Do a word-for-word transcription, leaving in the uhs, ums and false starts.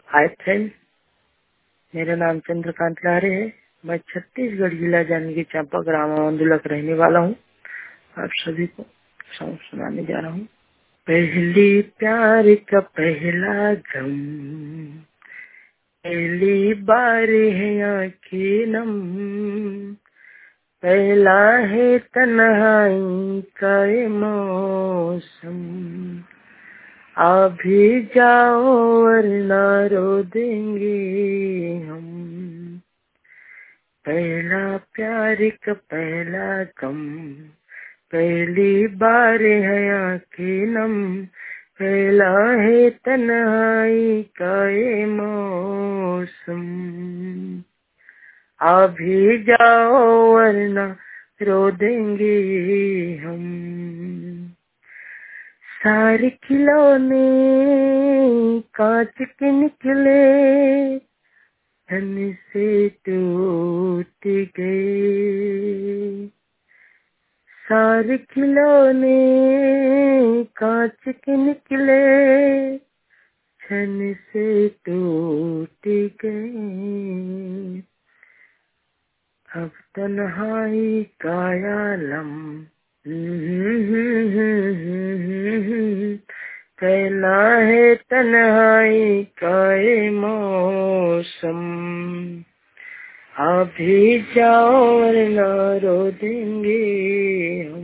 Hi friend, मेरा नाम चंद्रकांत लारे है। मैं छत्तीसगढ़ जिला जानकी चांपा ग्राम आंदोलक रहने वाला हूँ। आप सभी को सॉन्ग सुनाने जा रहा हूँ। पहली प्यार का पहला गम, पहली बार है आँखें नम, पहला है तन्हाई का ये मौसम। आ भी जाओ वरना रो देंगे हम। पहला प्यार का पहला गम, पहली बार है आँखें नम, पहला है तन्हाई का ये मौसम। आ भी जाओ वरना रो देंगे हम। सारे खिलौने कांच के निकले, धन से टूट गए। सारे खिलौने कांच के निकले, धन से टूट गए। अब तन्हाई का आलम, पहला है तन्हाई का ये मौसम। आ भी जाओ वरना रो देंगे हम।